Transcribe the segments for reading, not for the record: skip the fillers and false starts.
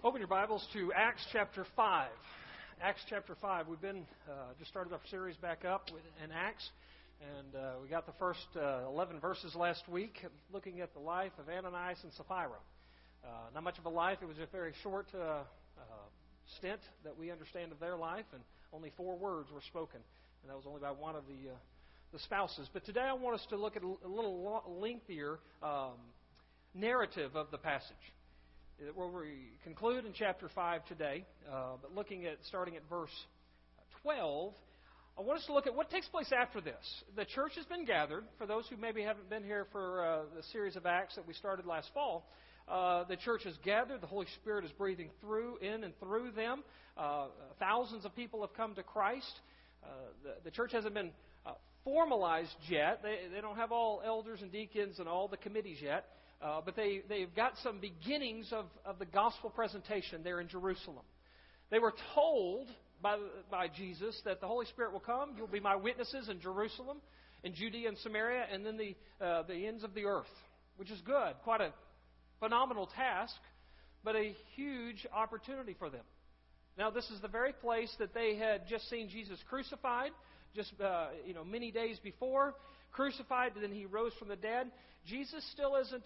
Open your Bibles to Acts chapter 5. Acts chapter 5. We've been just started our series back up in Acts, and we got the first 11 verses last week, looking at the life of Ananias and Sapphira. Not much of a life. It was a very short stint that we understand of their life, and only 4 words were spoken, and that was only by one of the spouses. But today I want us to look at a little lengthier narrative of the passage, where we conclude in chapter 5 today, but starting at verse 12, I want us to look at what takes place after this. The church has been gathered. For those who maybe haven't been here for the series of Acts that we started last fall, the church is gathered. The Holy Spirit is breathing in and through them. Thousands of people have come to Christ. The church hasn't been formalized yet. They don't have all elders and deacons and all the committees yet. But they've got some beginnings of the gospel presentation there in Jerusalem. They were told by Jesus that the Holy Spirit will come. You'll be my witnesses in Jerusalem, in Judea and Samaria, and then the ends of the earth, which is good. Quite a phenomenal task, but a huge opportunity for them. Now, this is the very place that they had just seen Jesus crucified, just many days before. Crucified, and then He rose from the dead. Jesus still isn't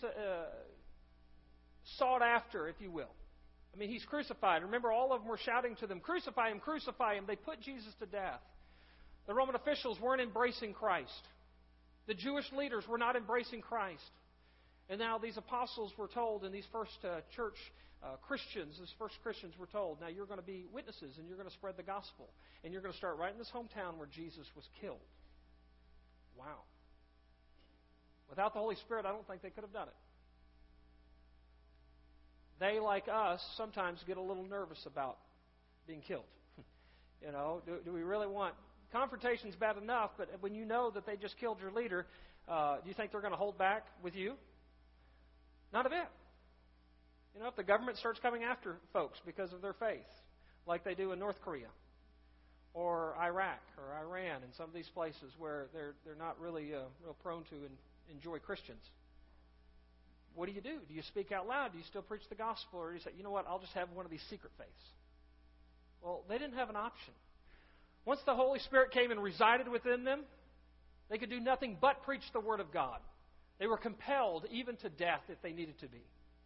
sought after, if you will. I mean, He's crucified. Remember, all of them were shouting to them, "Crucify Him, crucify Him." They put Jesus to death. The Roman officials weren't embracing Christ. The Jewish leaders were not embracing Christ. And now these apostles were told, and these first church Christians, these first Christians were told, now you're going to be witnesses, and you're going to spread the gospel. And you're going to start right in this hometown where Jesus was killed. Wow. Without the Holy Spirit, I don't think they could have done it. They, like us, sometimes get a little nervous about being killed. Do we really want... Confrontation's bad enough, but when you know that they just killed your leader, do you think they're going to hold back with you? Not a bit. If the government starts coming after folks because of their faith, like they do in North Korea, or Iraq, or Iran, and some of these places where they're not really real prone to enjoy Christians. What do? Do you speak out loud? Do you still preach the gospel? Or do you say, you know what, I'll just have one of these secret faiths? Well, they didn't have an option. Once the Holy Spirit came and resided within them, they could do nothing but preach the Word of God. They were compelled even to death if they needed to be.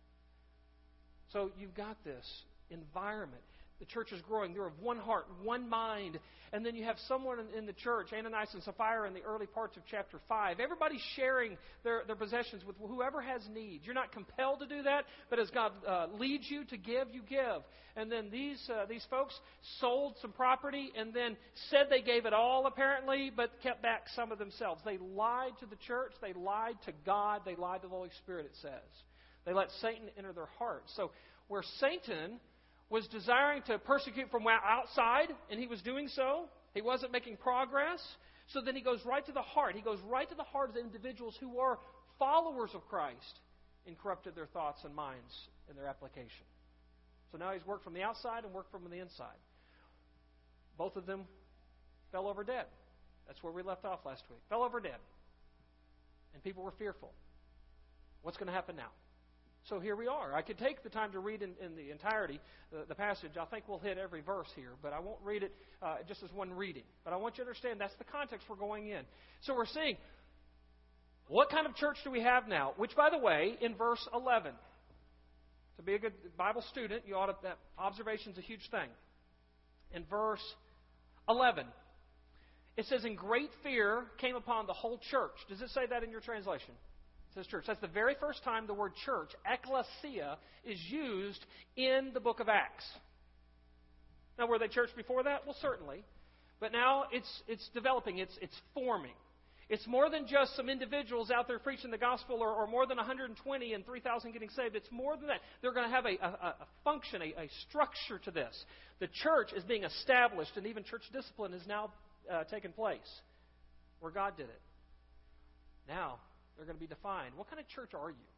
So you've got this environment. The church is growing. They're of one heart, one mind. And then you have someone in the church, Ananias and Sapphira, in the early parts of chapter 5. Everybody's sharing their possessions with whoever has need. You're not compelled to do that, but as God leads you to give, you give. And then these folks sold some property and then said they gave it all, apparently, but kept back some of themselves. They lied to the church. They lied to God. They lied to the Holy Spirit, it says. They let Satan enter their hearts. So where Satan was desiring to persecute from outside, and he was doing so. He wasn't making progress. So then he goes right to the heart. He goes right to the heart of the individuals who are followers of Christ and corrupted their thoughts and minds and their application. So now he's worked from the outside and worked from the inside. Both of them fell over dead. That's where we left off last week. Fell over dead. And people were fearful. What's going to happen now? So here we are. I could take the time to read in the entirety the passage. I think we'll hit every verse here, but I won't read it just as one reading. But I want you to understand that's the context we're going in. So we're seeing, what kind of church do we have now? Which, by the way, in verse 11, to be a good Bible student, that observation's a huge thing. In verse 11, it says, "And great fear came upon the whole church." Does it say that in your translation? It says church. That's the very first time the word church, ecclesia, is used in the book of Acts. Now, were they church before that? Well, certainly. But now it's developing. It's forming. It's more than just some individuals out there preaching the gospel or more than 120 and 3,000 getting saved. It's more than that. They're going to have a function, a structure to this. The church is being established, and even church discipline has now taken place where God did it. Now, they're going to be defined. What kind of church are you?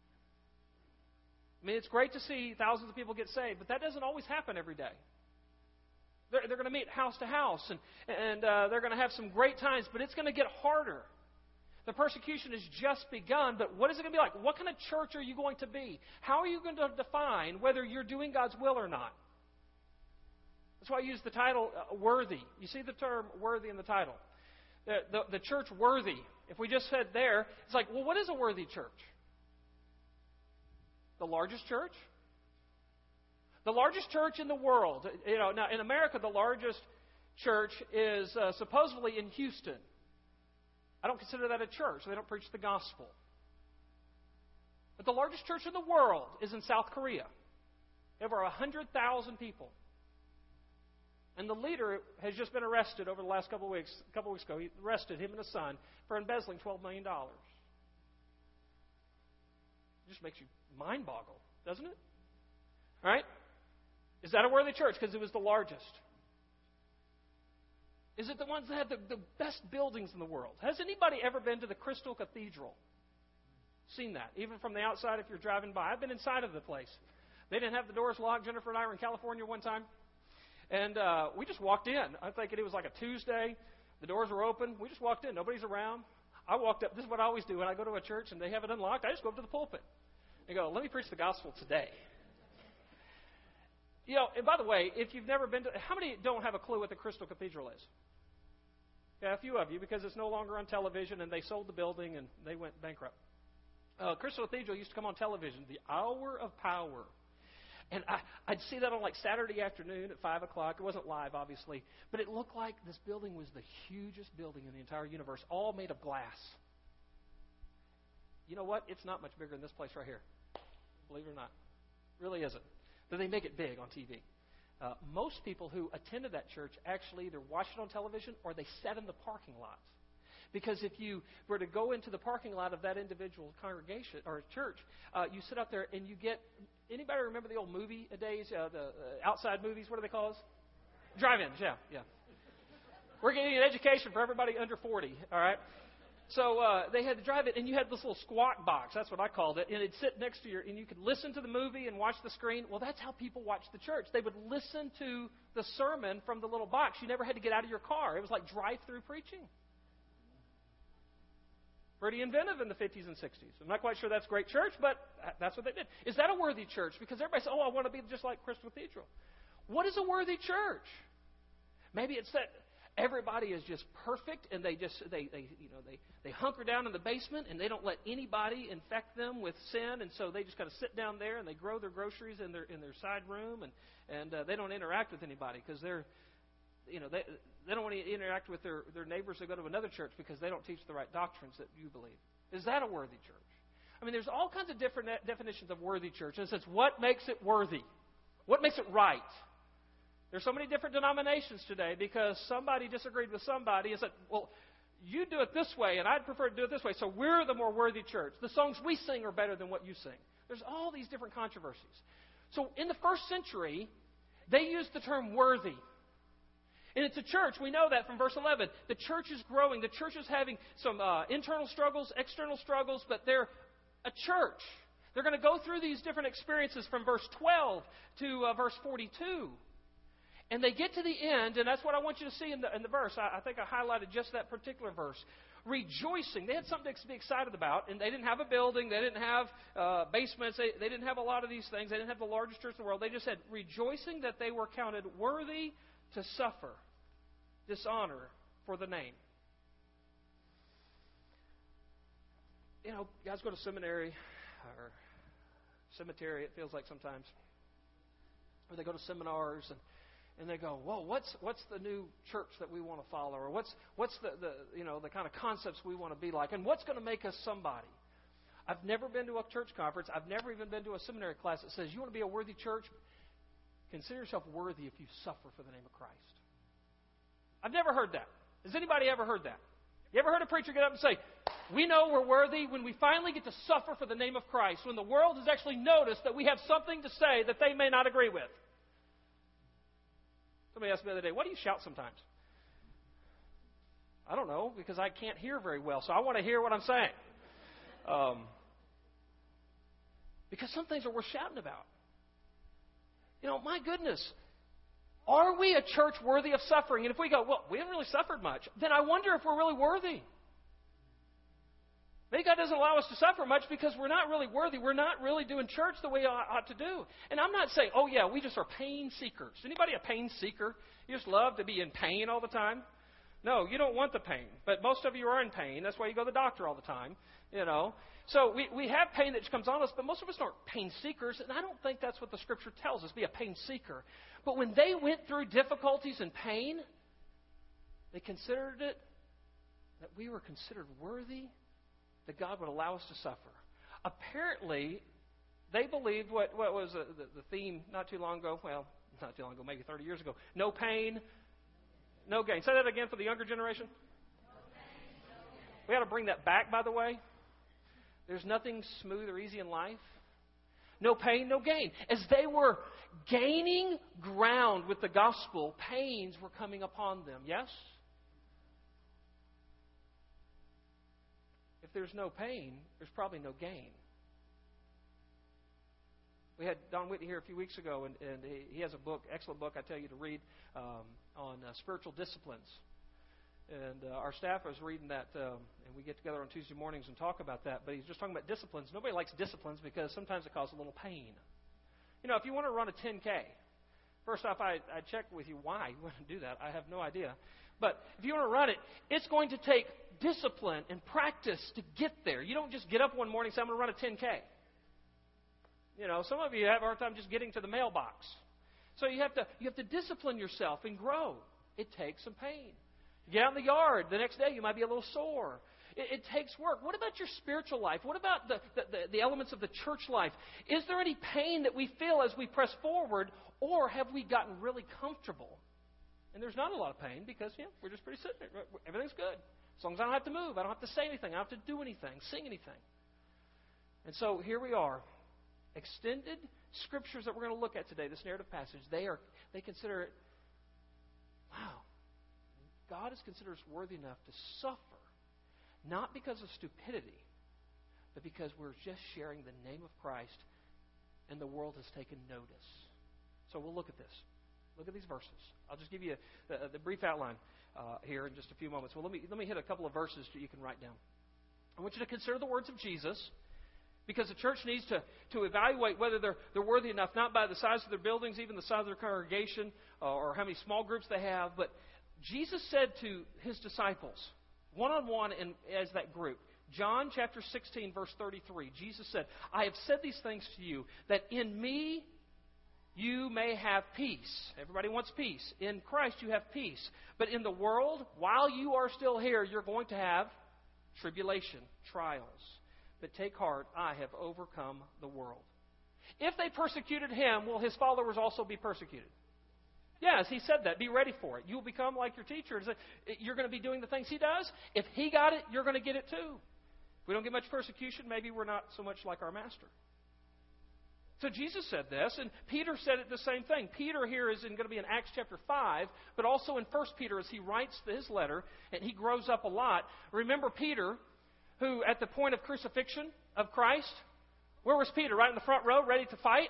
I mean, it's great to see thousands of people get saved, but that doesn't always happen every day. They're going to meet house to house, and they're going to have some great times, but it's going to get harder. The persecution has just begun, but what is it going to be like? What kind of church are you going to be? How are you going to define whether you're doing God's will or not? That's why I use the title worthy. You see the term worthy in the title. The church worthy. If we just said there, it's like, well, what is a worthy church? The largest church? The largest church in the world. Now in America, the largest church is supposedly in Houston. I don't consider that a church. They don't preach the gospel. But the largest church in the world is in South Korea. Over 100,000 people. And the leader has just been arrested over the last couple of weeks. A couple of weeks ago, he arrested him and his son for embezzling $12 million. It just makes you mind-boggle, doesn't it? Right? Is that a worthy church? Because it was the largest. Is it the ones that have the best buildings in the world? Has anybody ever been to the Crystal Cathedral? Seen that? Even from the outside if you're driving by. I've been inside of the place. They didn't have the doors locked. Jennifer and I were in California one time. And we just walked in. I think it was like a Tuesday. The doors were open. We just walked in. Nobody's around. I walked up. This is what I always do when I go to a church and they have it unlocked. I just go up to the pulpit and go, let me preach the gospel today. And by the way, if you've never been to, how many don't have a clue what the Crystal Cathedral is? Yeah, a few of you, because it's no longer on television and they sold the building and they went bankrupt. Crystal Cathedral used to come on television, the Hour of Power. And I'd see that on like Saturday afternoon at 5 o'clock. It wasn't live, obviously. But it looked like this building was the hugest building in the entire universe, all made of glass. You know what? It's not much bigger than this place right here. Believe it or not. It really isn't. But they make it big on TV. Most people who attended that church actually either watched it on television or they sat in the parking lots. Because if you were to go into the parking lot of that individual congregation or church, you sit out there and you get... Anybody remember the old movie days, the outside movies? What do they call those? Drive-ins, yeah. We're getting an education for everybody under 40, all right? So they had the drive-in, and you had this little squawk box. That's what I called it. And it'd sit next to and you could listen to the movie and watch the screen. Well, that's how people watched the church. They would listen to the sermon from the little box. You never had to get out of your car. It was like drive-through preaching. Pretty inventive in the 50s and 60s. I'm not quite sure that's great church, but that's what they did. Is that a worthy church? Because everybody says, I want to be just like Crystal Cathedral. What is a worthy church? Maybe it's that everybody is just perfect and they hunker down in the basement and they don't let anybody infect them with sin, and so they just kind of sit down there and they grow their groceries in their side room and they don't interact with anybody because they're they don't want to interact with their neighbors that go to another church because they don't teach the right doctrines that you believe. Is that a worthy church? I mean, there's all kinds of different definitions of worthy church. And it says, what makes it worthy? What makes it right? There's so many different denominations today because somebody disagreed with somebody and said, well, you do it this way and I'd prefer to do it this way, so we're the more worthy church. The songs we sing are better than what you sing. There's all these different controversies. So in the first century, they used the term worthy. And it's a church. We know that from verse 11. The church is growing. The church is having some internal struggles, external struggles, but they're a church. They're going to go through these different experiences from verse 12 to verse 42. And they get to the end, and that's what I want you to see in the verse. I think I highlighted just that particular verse. Rejoicing. They had something to be excited about, and they didn't have a building. They didn't have basements. They didn't have a lot of these things. They didn't have the largest church in the world. They just said, rejoicing that they were counted worthy to suffer dishonor for the name. Guys go to seminary or cemetery, it feels like sometimes. Or they go to seminars and they go, whoa, what's the new church that we want to follow? Or what's the kind of concepts we want to be like? And what's going to make us somebody? I've never been to a church conference. I've never even been to a seminary class that says, you want to be a worthy church? Consider yourself worthy if you suffer for the name of Christ. I've never heard that. Has anybody ever heard that? You ever heard a preacher get up and say, we know we're worthy when we finally get to suffer for the name of Christ, when the world has actually noticed that we have something to say that they may not agree with? Somebody asked me the other day, why do you shout sometimes? I don't know, because I can't hear very well, so I want to hear what I'm saying. Because some things are worth shouting about. My goodness, are we a church worthy of suffering? And if we go, well, we haven't really suffered much, then I wonder if we're really worthy. Maybe God doesn't allow us to suffer much because we're not really worthy. We're not really doing church the way I ought to do. And I'm not saying, oh yeah, we just are pain seekers. Anybody a pain seeker? You just love to be in pain all the time? No, you don't want the pain. But most of you are in pain. That's why you go to the doctor all the time. So we have pain that comes on us, but most of us aren't pain seekers. And I don't think that's what the Scripture tells us, be a pain seeker. But when they went through difficulties and pain, they considered it that we were considered worthy, that God would allow us to suffer. Apparently, they believed what was the theme not too long ago, maybe 30 years ago. No pain, no gain. Say that again for the younger generation. No pain, no gain. We ought to bring that back, by the way. There's nothing smooth or easy in life. No pain, no gain. As they were gaining ground with the gospel, pains were coming upon them. Yes? If there's no pain, there's probably no gain. We had Don Whitney here a few weeks ago, and he has a book, excellent book, I tell you to read, on spiritual disciplines. And our staff was reading that, and we get together on Tuesday mornings and talk about that. But he's just talking about disciplines. Nobody likes disciplines because sometimes it causes a little pain. If you want to run a 10K, first off, I check with you why you want to do that. I have no idea. But if you want to run it, it's going to take discipline and practice to get there. You don't just get up one morning and say, I'm going to run a 10K. Some of you have a hard time just getting to the mailbox. So you have to discipline yourself and grow. It takes some pain. You get out in the yard. The next day you might be a little sore. It takes work. What about your spiritual life? What about the elements of the church life? Is there any pain that we feel as we press forward, or have we gotten really comfortable? And there's not a lot of pain because we're just pretty sitting there. Everything's good. As long as I don't have to move, I don't have to say anything, I don't have to do anything, sing anything. And so here we are. Extended scriptures that we're going to look at today, this narrative passage, they consider it, wow, God has considered us worthy enough to suffer, not because of stupidity, but because we're just sharing the name of Christ and the world has taken notice. So we'll look at this. Look at these verses. I'll just give you the brief outline here in just a few moments. Well, let me hit a couple of verses that you can write down. I want you to consider the words of Jesus, because the church needs to evaluate whether they're worthy enough, not by the size of their buildings, even the size of their congregation, or how many small groups they have. But Jesus said to His disciples, one-on-one as that group, John chapter 16, verse 33, Jesus said, I have said these things to you, that in me you may have peace. Everybody wants peace. In Christ you have peace. But in the world, while you are still here, you're going to have tribulation, trials. But take heart, I have overcome the world. If they persecuted Him, will His followers also be persecuted? Yes, He said that. Be ready for it. You'll become like your teacher. You're going to be doing the things He does. If He got it, you're going to get it too. If we don't get much persecution, maybe we're not so much like our Master. So Jesus said this, and Peter said it the same thing. Peter here is going to be in Acts chapter 5, but also in 1 Peter as he writes his letter, and he grows up a lot. Remember Peter, who at the point of crucifixion of Christ, where was Peter? Right in the front row, ready to fight?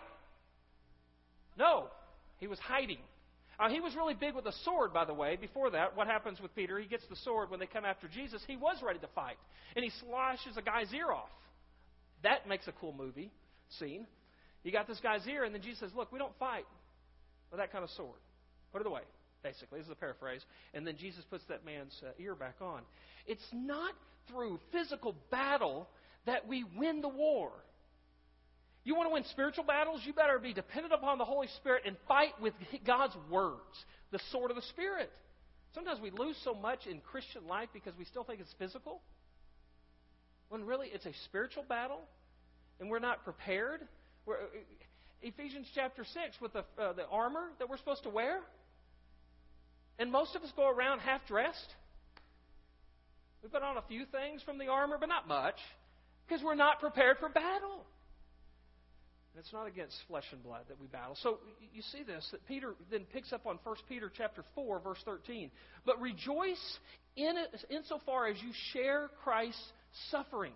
No, he was hiding. He was really big with a sword, by the way. Before that, what happens with Peter? He gets the sword when they come after Jesus. He was ready to fight, and he slashes a guy's ear off. That makes a cool movie scene. You got this guy's ear, and then Jesus says, look, we don't fight with that kind of sword. Put it away, basically. This is a paraphrase. And then Jesus puts that man's ear back on. It's not through physical battle that we win the war. You want to win spiritual battles? You better be dependent upon the Holy Spirit and fight with God's words, the sword of the Spirit. Sometimes we lose so much in Christian life because we still think it's physical, when really it's a spiritual battle, and we're not prepared. Ephesians chapter 6 with the armor that we're supposed to wear. And most of us go around half-dressed. We put on a few things from the armor, but not much, because we're not prepared for battle. And it's not against flesh and blood that we battle. So you see this, that Peter then picks up on 1 Peter chapter 4, verse 13. But rejoice in it insofar as you share Christ's sufferings.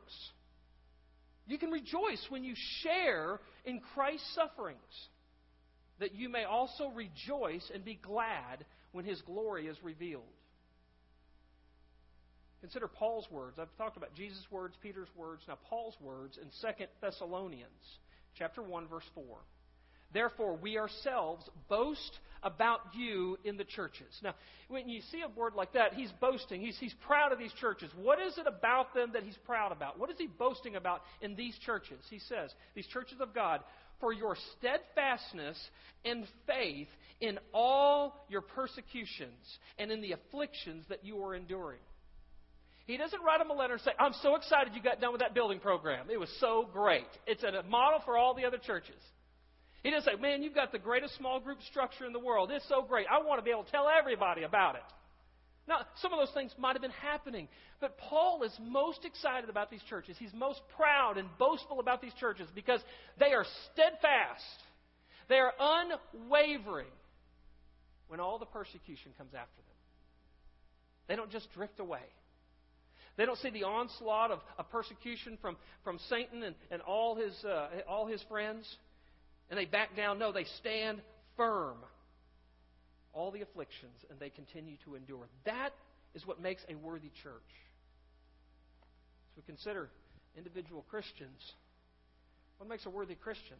You can rejoice when you share in Christ's sufferings, that you may also rejoice and be glad when His glory is revealed. Consider Paul's words. I've talked about Jesus' words, Peter's words, now Paul's words in 2 Thessalonians chapter 1, verse 4. Therefore, we ourselves boast about you in the churches. Now, when you see a word like that, he's boasting. He's proud of these churches. What is it about them that he's proud about? What is he boasting about in these churches? He says, these churches of God, for your steadfastness and faith in all your persecutions and in the afflictions that you are enduring. He doesn't write them a letter and say, I'm so excited you got done with that building program. It was so great. It's a model for all the other churches. He doesn't say, man, you've got the greatest small group structure in the world. It's so great. I want to be able to tell everybody about it. Now, some of those things might have been happening, but Paul is most excited about these churches. He's most proud and boastful about these churches because they are steadfast. They are unwavering when all the persecution comes after them. They don't just drift away. They don't see the onslaught of persecution from Satan and all his friends, and they back down. No, they stand firm. All the afflictions, and they continue to endure. That is what makes a worthy church. As we consider individual Christians, what makes a worthy Christian?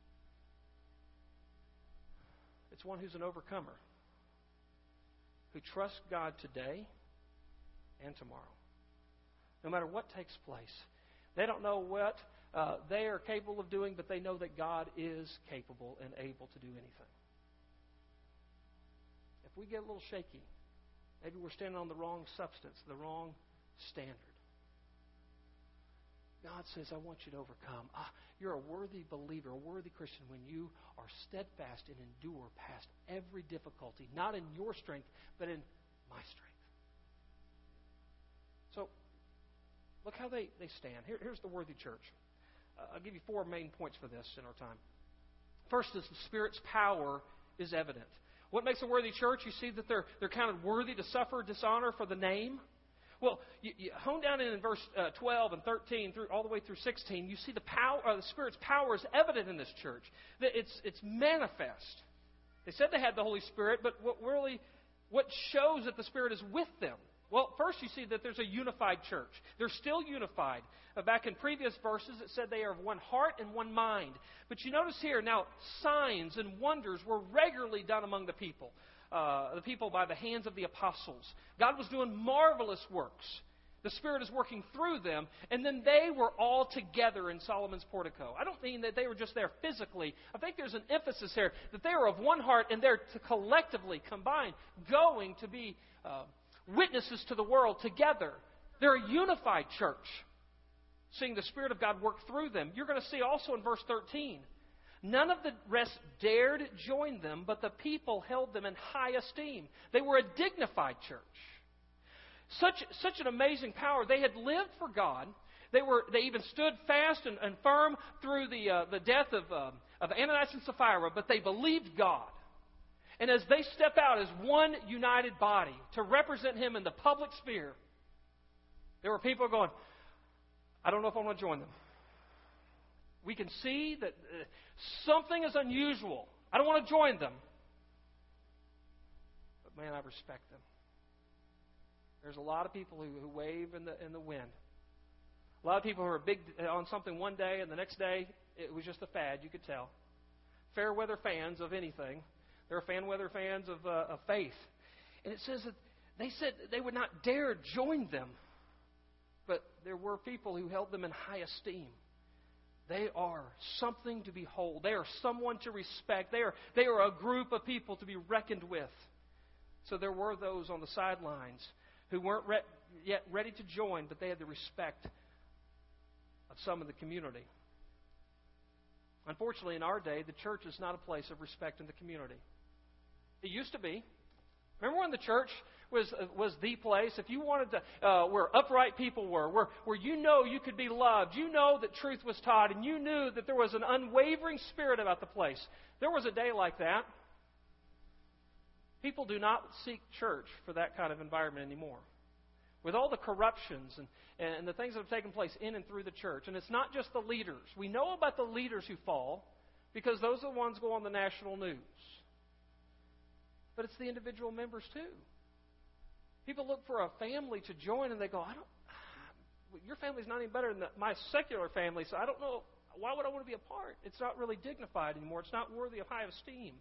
It's one who's an overcomer, who trusts God today and tomorrow. No matter what takes place. They don't know what they are capable of doing, but they know that God is capable and able to do anything. If we get a little shaky, maybe we're standing on the wrong substance, the wrong standard. God says, I want you to overcome. You're a worthy believer, a worthy Christian when you are steadfast and endure past every difficulty, not in your strength, but in my strength. So, look how they stand. Here's the worthy church. I'll give you 4 main points for this in our time. First is the Spirit's power is evident. What makes a worthy church? You see that they're counted worthy to suffer dishonor for the name. Well, you hone down in verse 12 and 13 through all the way through 16. You see the power, the Spirit's power is evident in this church. That it's manifest. They said they had the Holy Spirit, but what shows that the Spirit is with them? Well, first you see that there's a unified church. They're still unified. Back in previous verses, it said they are of one heart and one mind. But you notice here, now, signs and wonders were regularly done among the people by the hands of the apostles. God was doing marvelous works. The Spirit is working through them, and then they were all together in Solomon's portico. I don't mean that they were just there physically. I think there's an emphasis here that they are of one heart, and they're collectively combined, going to be witnesses to the world together. They're a unified church, seeing the Spirit of God work through them. You're going to see also in verse 13, none of the rest dared join them, but the people held them in high esteem. They were a dignified church. Such an amazing power. They had lived for God. They even stood fast and firm through the death of Ananias and Sapphira, but they believed God. And as they step out as one united body to represent Him in the public sphere, there were people going, I don't know if I want to join them. We can see that something is unusual. I don't want to join them. But man, I respect them. There's a lot of people who wave in the wind. A lot of people who are big on something one day, and the next day it was just a fad, you could tell. Fair weather fans of anything. They're fan weather fans of faith. And it says that they said they would not dare join them. But there were people who held them in high esteem. They are something to behold. They are someone to respect. They are a group of people to be reckoned with. So there were those on the sidelines who weren't yet ready to join, but they had the respect of some in the community. Unfortunately, in our day, the church is not a place of respect in the community. It used to be. Remember when the church was the place? If you wanted to, where upright people were, where you know you could be loved, you know that truth was taught, and you knew that there was an unwavering spirit about the place. There was a day like that. People do not seek church for that kind of environment anymore. With all the corruptions and the things that have taken place in and through the church. And it's not just the leaders. We know about the leaders who fall because those are the ones who go on the national news. But it's the individual members too. People look for a family to join, and they go, your family's not any better than my secular family, so I don't know, why would I want to be a part? It's not really dignified anymore. It's not worthy of high esteem.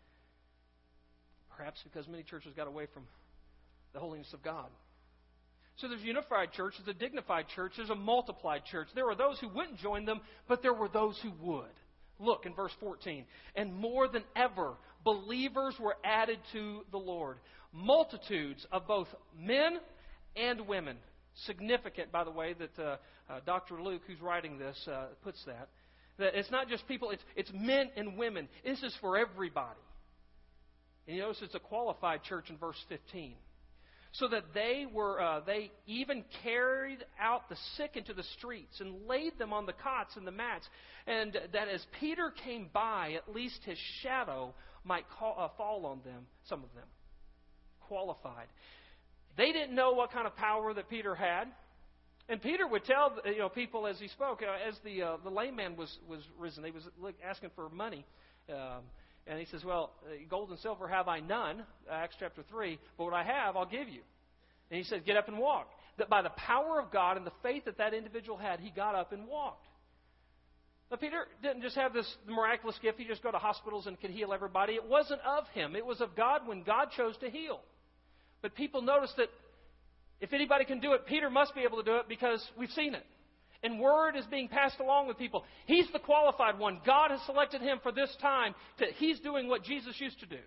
Perhaps because many churches got away from the holiness of God. So there's a unified church, there's a dignified church, there's a multiplied church. There were those who wouldn't join them, but there were those who would. Look in verse 14. And more than ever, believers were added to the Lord. Multitudes of both men and women. Significant, by the way, that Dr. Luke, who's writing this, puts that. That it's not just people, it's men and women. This is for everybody. And you notice it's a qualified church in verse 15. So that they even carried out the sick into the streets and laid them on the cots and the mats. And that as Peter came by, at least his shadow might fall on them, some of them. Qualified. They didn't know what kind of power that Peter had. And Peter would tell people as he spoke, as the lame man was risen, he was asking for money. And he says, well, gold and silver have I none, Acts chapter 3, but what I have, I'll give you. And he said, get up and walk. That by the power of God and the faith that individual had, he got up and walked. But Peter didn't just have this miraculous gift. He just go to hospitals and could heal everybody. It wasn't of him. It was of God when God chose to heal. But people noticed that if anybody can do it, Peter must be able to do it because we've seen it. And word is being passed along with people. He's the qualified one. God has selected him for this time. He's doing what Jesus used to do.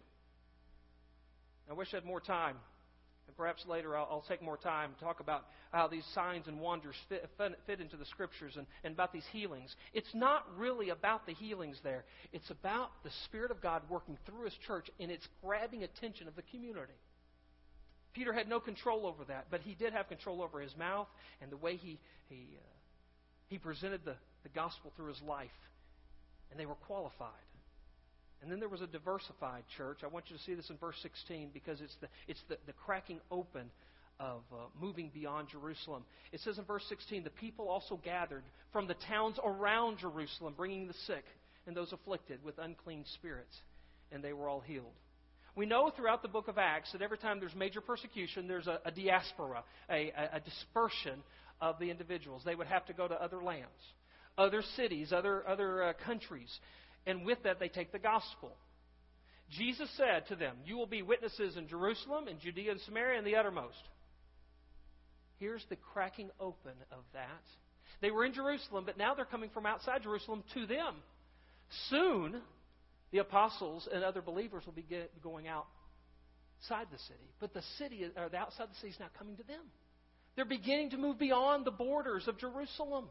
I wish I had more time. And perhaps later I'll take more time to talk about how these signs and wonders fit into the Scriptures and about these healings. It's not really about the healings there. It's about the Spirit of God working through His church, and it's grabbing attention of the community. Peter had no control over that, but he did have control over his mouth and the way he presented the gospel through his life. And they were qualified. And then there was a diversified church. I want you to see this in verse 16 because it's the cracking open of moving beyond Jerusalem. It says in verse 16, the people also gathered from the towns around Jerusalem, bringing the sick and those afflicted with unclean spirits, and they were all healed. We know throughout the book of Acts that every time there's major persecution, there's a diaspora, a dispersion of the individuals. They would have to go to other lands, other cities, other countries. And with that, they take the gospel. Jesus said to them, you will be witnesses in Jerusalem, in Judea and Samaria, and the uttermost. Here's the cracking open of that. They were in Jerusalem, but now they're coming from outside Jerusalem to them. Soon, the apostles and other believers will be going outside the city. But the city, or the outside the city, is now coming to them. They're beginning to move beyond the borders of Jerusalem.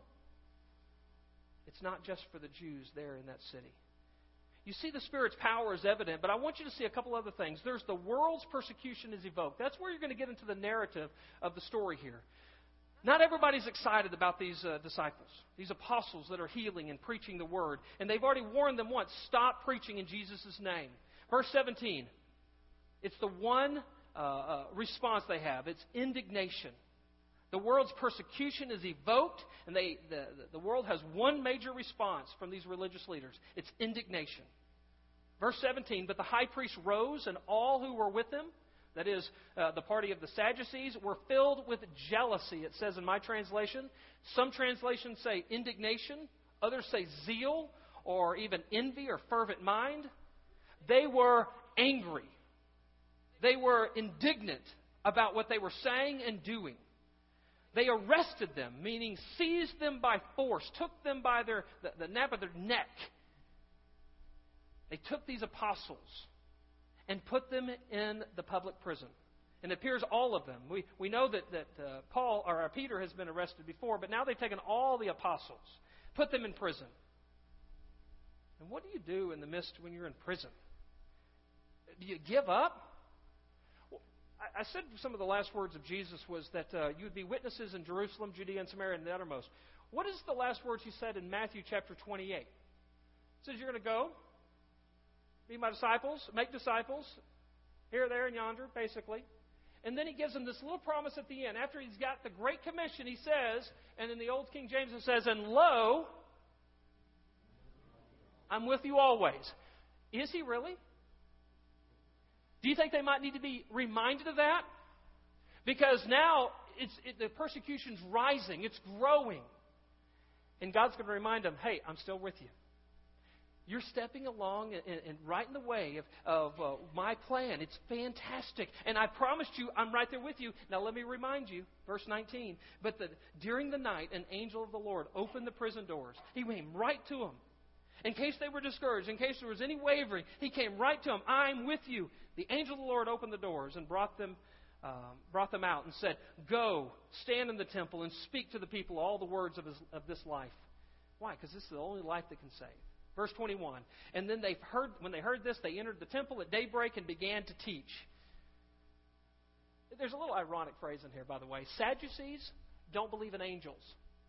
It's not just for the Jews there in that city. You see the Spirit's power is evident, but I want you to see a couple other things. There's the world's persecution is evoked. That's where you're going to get into the narrative of the story here. Not everybody's excited about these disciples, these apostles that are healing and preaching the word. And they've already warned them once, stop preaching in Jesus' name. Verse 17, it's the one response they have. It's indignation. The world's persecution is evoked, and the world has one major response from these religious leaders. It's indignation. Verse 17, but the high priest rose, and all who were with him, that is, the party of the Sadducees, were filled with jealousy, it says in my translation. Some translations say indignation. Others say zeal or even envy or fervent mind. They were angry. They were indignant about what they were saying and doing. They arrested them, meaning seized them by force, took them by the nape of their neck. They took these apostles and put them in the public prison. And it appears all of them. We know that Peter has been arrested before, but now they've taken all the apostles, put them in prison. And what do you do in the midst when you're in prison? Do you give up? Well, I said some of the last words of Jesus was that you would be witnesses in Jerusalem, Judea, and Samaria, and the uttermost. What is the last words he said in Matthew chapter 28? It says you're going to go, be my disciples, make disciples, here, there, and yonder, basically. And then he gives them this little promise at the end. After he's got the Great Commission, he says, and in the Old King James it says, and lo, I'm with you always. Is he really? Do you think they might need to be reminded of that? Because now the persecution's rising. It's growing. And God's going to remind them, hey, I'm still with you. You're stepping along and right in the way of my plan. It's fantastic. And I promised you I'm right there with you. Now let me remind you, verse 19. But during the night, an angel of the Lord opened the prison doors. He came right to them. In case they were discouraged, in case there was any wavering, he came right to them. I'm with you. The angel of the Lord opened the doors and brought them out and said, go, stand in the temple and speak to the people all the words of this life. Why? Because this is the only life that can save. Verse 21, and then when they heard this, they entered the temple at daybreak and began to teach. There's a little ironic phrase in here, by the way. Sadducees don't believe in angels.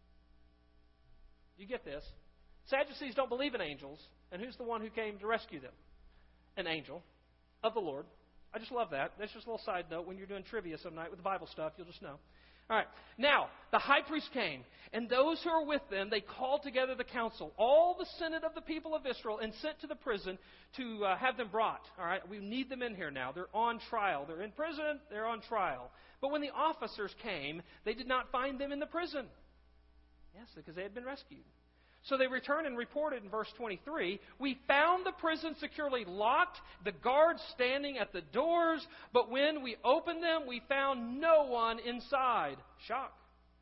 You get this? Sadducees don't believe in angels. And who's the one who came to rescue them? An angel of the Lord. I just love that. That's just a little side note. When you're doing trivia some night with the Bible stuff, you'll just know. All right. Now, the high priest came, and those who were with them, they called together the council, all the senate of the people of Israel, and sent to the prison to have them brought. All right. We need them in here now. They're on trial. They're in prison. They're on trial. But when the officers came, they did not find them in the prison. Yes, because they had been rescued. So they returned and reported in verse 23, we found the prison securely locked, the guards standing at the doors, but when we opened them, we found no one inside. Shock.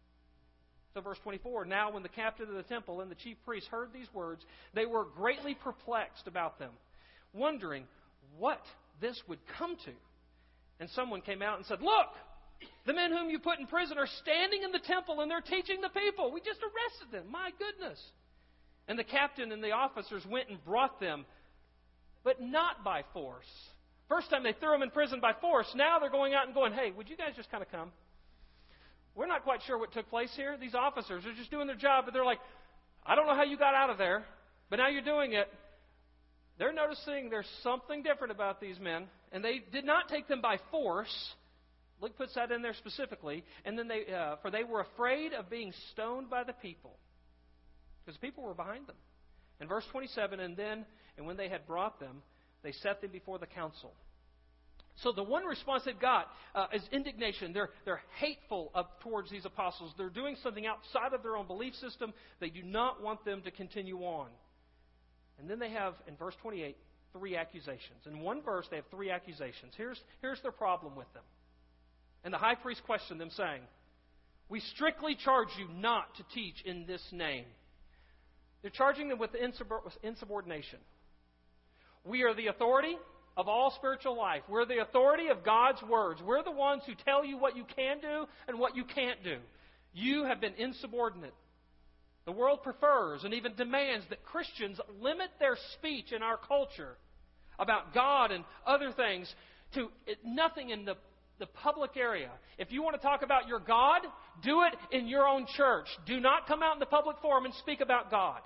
So verse 24, now when the captain of the temple and the chief priests heard these words, they were greatly perplexed about them, wondering what this would come to. And someone came out and said, look, the men whom you put in prison are standing in the temple and they're teaching the people. We just arrested them. My goodness. And the captain and the officers went and brought them, but not by force. First time they threw them in prison by force. Now they're going out and going, hey, would you guys just kind of come? We're not quite sure what took place here. These officers are just doing their job, but they're like, I don't know how you got out of there, but now you're doing it. They're noticing there's something different about these men, and they did not take them by force. Luke puts that in there specifically. And then for they were afraid of being stoned by the people, because people were behind them. In verse 27, and when they had brought them, they set them before the council. So the one response they've got is indignation. They're hateful towards these apostles. They're doing something outside of their own belief system. They do not want them to continue on. And then they have, in verse 28, 3 accusations. In one verse, they have 3 accusations. Here's their problem with them. And the high priest questioned them, saying, we strictly charge you not to teach in this name. They're charging them with insubordination. We are the authority of all spiritual life. We're the authority of God's words. We're the ones who tell you what you can do and what you can't do. You have been insubordinate. The world prefers and even demands that Christians limit their speech in our culture about God and other things to nothing in the public area. If you want to talk about your God, do it in your own church. Do not come out in the public forum and speak about God.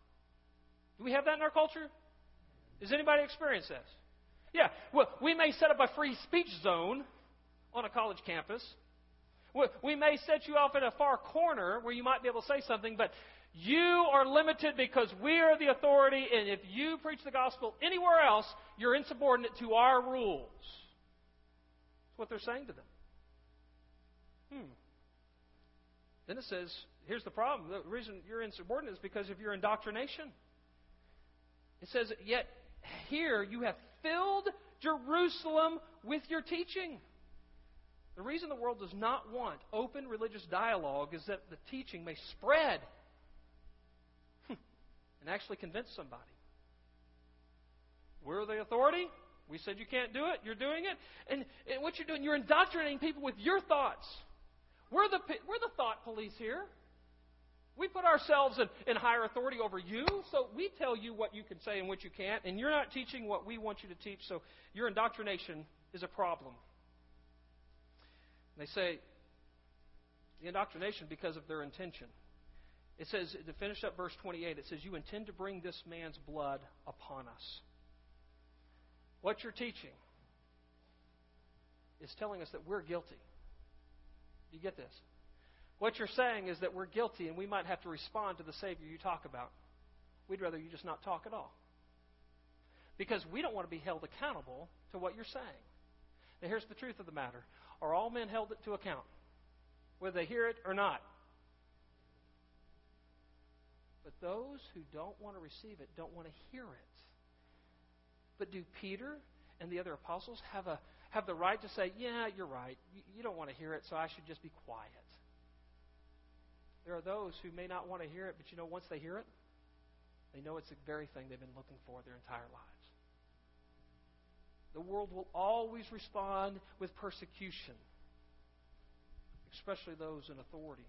Do we have that in our culture? Does anybody experience this? Yeah. Well, we may set up a free speech zone on a college campus. We may set you off in a far corner where you might be able to say something, but you are limited because we are the authority, and if you preach the gospel anywhere else, you're insubordinate to our rules. That's what they're saying to them. Then it says, here's the problem. The reason you're insubordinate is because of your indoctrination. It says, yet here you have filled Jerusalem with your teaching. The reason the world does not want open religious dialogue is that the teaching may spread and actually convince somebody. We're the authority. We said you can't do it. You're doing it. And what you're doing, you're indoctrinating people with your thoughts. We're the thought police here. We put ourselves in higher authority over you, so we tell you what you can say and what you can't, and you're not teaching what we want you to teach, so your indoctrination is a problem. And they say the indoctrination because of their intention. It says, to finish up verse 28, it says, you intend to bring this man's blood upon us. What you're teaching is telling us that we're guilty. You get this? What you're saying is that we're guilty and we might have to respond to the Savior you talk about. We'd rather you just not talk at all. Because we don't want to be held accountable to what you're saying. Now here's the truth of the matter. Are all men held to account, whether they hear it or not? But those who don't want to receive it don't want to hear it. But do Peter and the other apostles have the right to say, yeah, you're right. You don't want to hear it, so I should just be quiet? There are those who may not want to hear it, but once they hear it, they know it's the very thing they've been looking for their entire lives. The world will always respond with persecution, especially those in authority.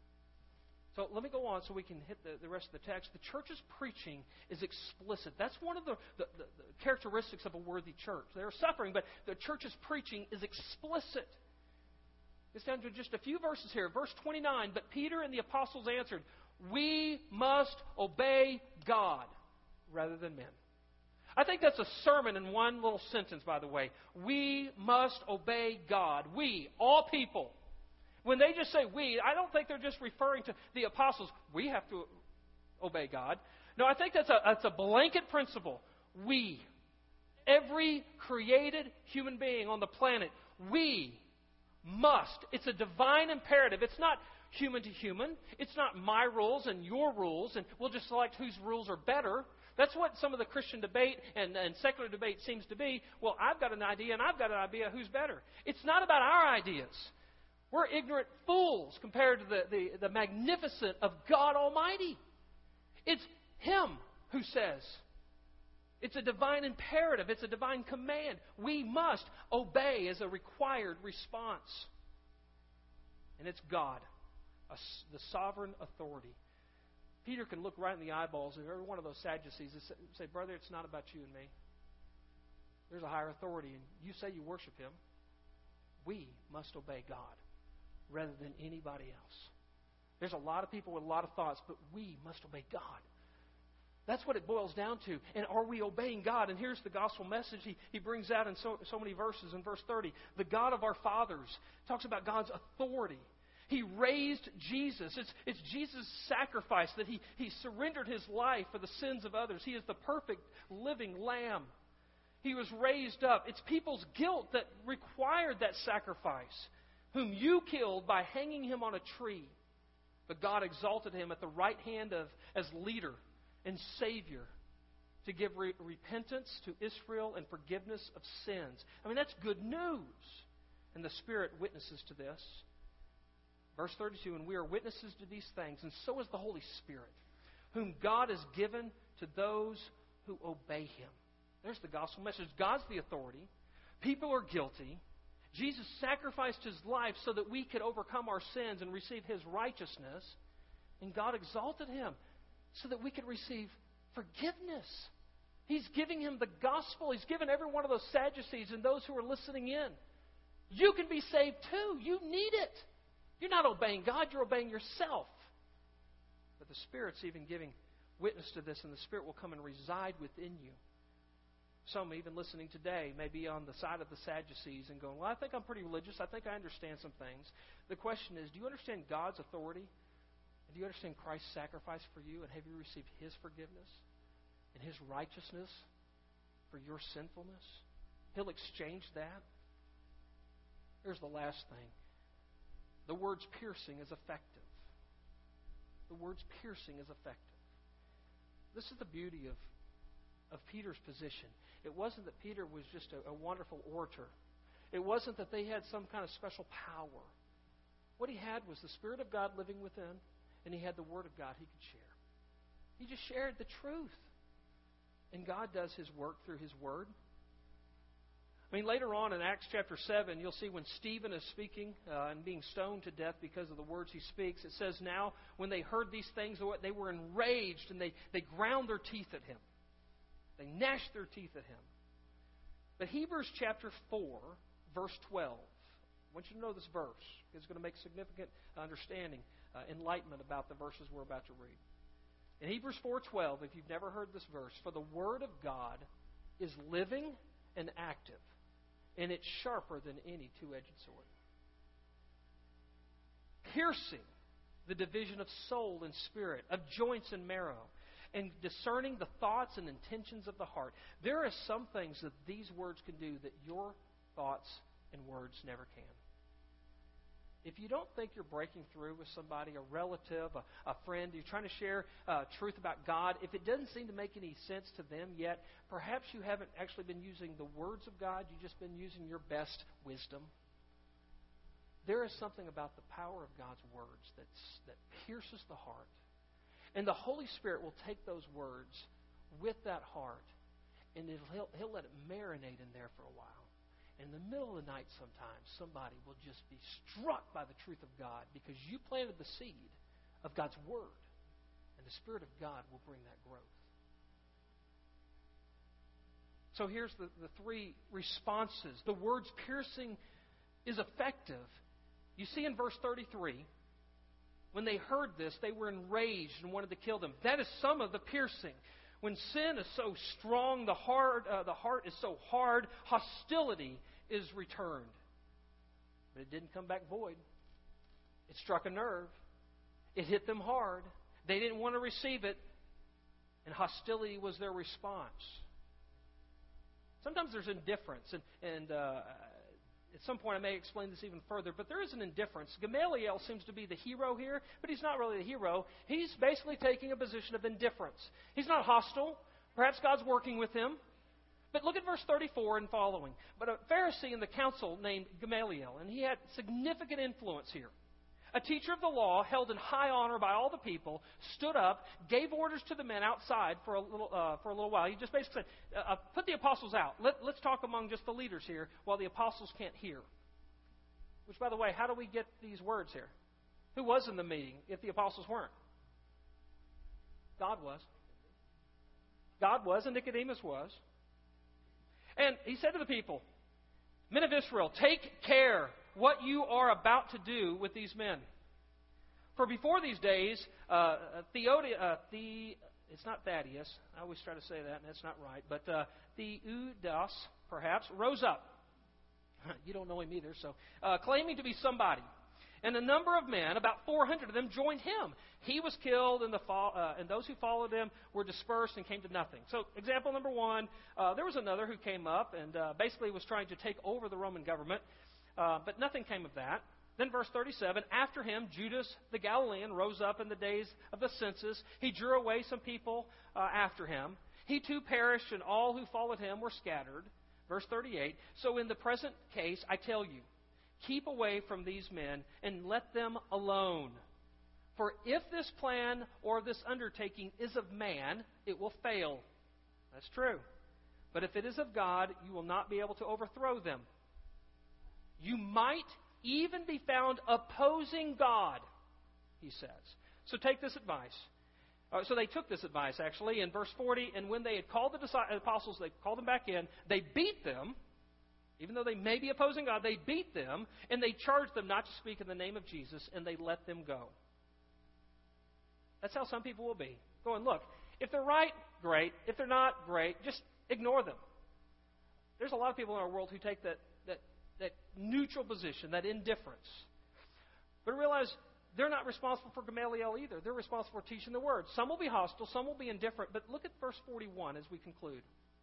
So let me go on so we can hit the rest of the text. The church's preaching is explicit. That's one of the characteristics of a worthy church. They're suffering, but the church's preaching is explicit. It's down to just a few verses here. Verse 29, but Peter and the apostles answered, we must obey God rather than men. I think that's a sermon in one little sentence, by the way. We must obey God. We, all people. When they just say we, I don't think they're just referring to the apostles. We have to obey God. No, I think that's a blanket principle. We, every created human being on the planet, we must. It's a divine imperative. It's not human to human. It's not my rules and your rules, and we'll just select whose rules are better. That's what some of the Christian debate and secular debate seems to be. Well, I've got an idea, and I've got an idea who's better. It's not about our ideas. We're ignorant fools compared to the magnificent of God Almighty. It's Him who says. It's a divine imperative. It's a divine command. We must obey as a required response. And it's God, the sovereign authority. Peter can look right in the eyeballs of every one of those Sadducees and say, brother, it's not about you and me. There's a higher authority, and you say you worship Him. We must obey God rather than anybody else. There's a lot of people with a lot of thoughts, but we must obey God. That's what it boils down to. And are we obeying God? And here's the gospel message he brings out in so many verses. In verse 30, the God of our fathers talks about God's authority. He raised Jesus. It's Jesus' sacrifice that he surrendered His life for the sins of others. He is the perfect living Lamb. He was raised up. It's people's guilt that required that sacrifice, whom you killed by hanging Him on a tree. But God exalted Him at the right hand as leader and Savior to give repentance to Israel and forgiveness of sins. I mean, that's good news. And the Spirit witnesses to this. Verse 32, and we are witnesses to these things, and so is the Holy Spirit, whom God has given to those who obey Him. There's the gospel message. God's the authority. People are guilty. Jesus sacrificed His life so that we could overcome our sins and receive His righteousness. And God exalted Him so that we could receive forgiveness. He's giving Him the gospel. He's given every one of those Sadducees and those who are listening in. You can be saved too. You need it. You're not obeying God, you're obeying yourself. But the Spirit's even giving witness to this, and the Spirit will come and reside within you. Some, even listening today, may be on the side of the Sadducees and going, well, I think I'm pretty religious. I think I understand some things. The question is, do you understand God's authority? And do you understand Christ's sacrifice for you? And have you received His forgiveness and His righteousness for your sinfulness? He'll exchange that. Here's the last thing. The word's piercing is effective. The word's piercing is effective. This is the beauty of Peter's position. It wasn't that Peter was just a wonderful orator. It wasn't that they had some kind of special power. What he had was the Spirit of God living within, and he had the Word of God he could share. He just shared the truth. And God does His work through His Word. I mean, later on in Acts chapter 7, you'll see when Stephen is speaking and being stoned to death because of the words he speaks, it says now, when they heard these things, they were enraged and they ground their teeth at him. They gnashed their teeth at him. But Hebrews chapter 4, verse 12, I want you to know this verse. It's going to make significant understanding, enlightenment about the verses we're about to read. In Hebrews 4:12, if you've never heard this verse, for the Word of God is living and active, and it's sharper than any two-edged sword, piercing the division of soul and spirit, of joints and marrow, and discerning the thoughts and intentions of the heart. There are some things that these words can do that your thoughts and words never can. If you don't think you're breaking through with somebody, a relative, a friend, you're trying to share truth about God, if it doesn't seem to make any sense to them yet, perhaps you haven't actually been using the words of God. You've just been using your best wisdom. There is something about the power of God's words that pierces the heart. And the Holy Spirit will take those words with that heart, and He'll let it marinate in there for a while. In the middle of the night sometimes, somebody will just be struck by the truth of God because you planted the seed of God's Word. And the Spirit of God will bring that growth. So here's the three responses. The words piercing is effective. You see in verse 33, when they heard this, they were enraged and wanted to kill them. That is some of the piercing. When sin is so strong, the heart is so hard, hostility is returned. But it didn't come back void. It struck a nerve. It hit them hard. They didn't want to receive it, and hostility was their response. Sometimes there's indifference, and at some point I may explain this even further, but there is an indifference. Gamaliel seems to be the hero here, but he's not really the hero. He's basically taking a position of indifference. He's not hostile. Perhaps God's working with him. But look at verse 34 and following. But a Pharisee in the council named Gamaliel, and he had significant influence here. A teacher of the law, held in high honor by all the people, stood up, gave orders to the men outside for a little while. He just basically said, put the apostles out. Let's talk among just the leaders here while the apostles can't hear. Which, by the way, how do we get these words here? Who was in the meeting if the apostles weren't? God was. God was, and Nicodemus was. And he said to the people, Men of Israel, take care what you are about to do with these men. For before these days, it's not Thaddeus. I always try to say that, and that's not right. But Theudas, perhaps, rose up. You don't know him either, so claiming to be somebody. And a number of men, about 400 of them, joined him. He was killed, and those who followed him were dispersed and came to nothing. So, example number one, there was another who came up and basically was trying to take over the Roman government. But nothing came of that. Then verse 37, after him, Judas the Galilean rose up in the days of the census. He drew away some people after him. He too perished, and all who followed him were scattered. Verse 38, so in the present case, I tell you, keep away from these men and let them alone. For if this plan or this undertaking is of man, it will fail. That's true. But if it is of God, you will not be able to overthrow them. You might even be found opposing God, he says. So take this advice. So they took this advice, actually, in verse 40. And when they had called the apostles, they called them back in. They beat them. Even though they may be opposing God, they beat them. And they charged them not to speak in the name of Jesus. And they let them go. That's how some people will be. Going, look, if they're right, great. If they're not, great. Just ignore them. There's a lot of people in our world who take that neutral position, that indifference. But realize they're not responsible for Gamaliel either. They're responsible for teaching the Word. Some will be hostile, some will be indifferent. But look at verse 41 as we conclude.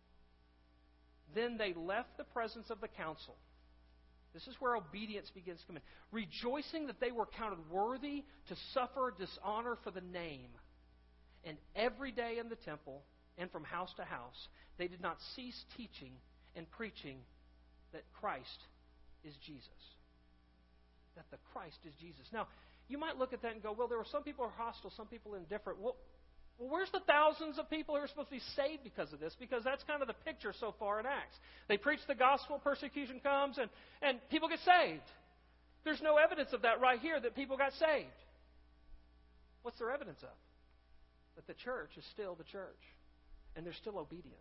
Then they left the presence of the council. This is where obedience begins to come in. Rejoicing that they were counted worthy to suffer dishonor for the name. And every day in the temple and from house to house, they did not cease teaching and preaching that Christ is Jesus. That the Christ is Jesus. Now, you might look at that and go, well, there were some people who are hostile, some people indifferent. Well, where's the thousands of people who are supposed to be saved because of this? Because that's kind of the picture so far in Acts. They preach the gospel, persecution comes, and people get saved. There's no evidence of that right here, that people got saved. What's there evidence of? That the church is still the church, and they're still obedient.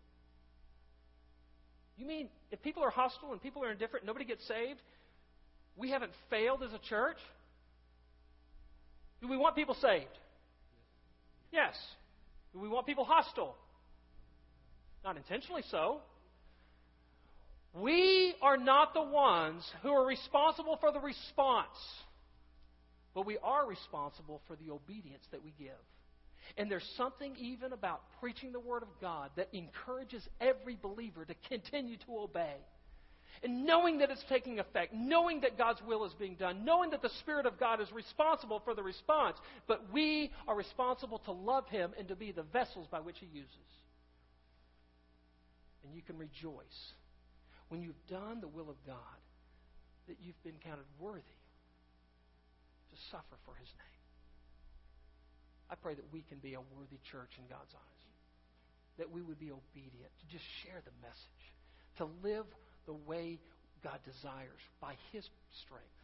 You mean if people are hostile and people are indifferent, nobody gets saved, we haven't failed as a church? Do we want people saved? Yes. Do we want people hostile? Not intentionally so. We are not the ones who are responsible for the response, but we are responsible for the obedience that we give. And there's something even about preaching the Word of God that encourages every believer to continue to obey. And knowing that it's taking effect, knowing that God's will is being done, knowing that the Spirit of God is responsible for the response, but we are responsible to love Him and to be the vessels by which He uses. And you can rejoice when you've done the will of God, that you've been counted worthy to suffer for His name. I pray that we can be a worthy church in God's eyes. That we would be obedient, to just share the message, to live the way God desires by His strength.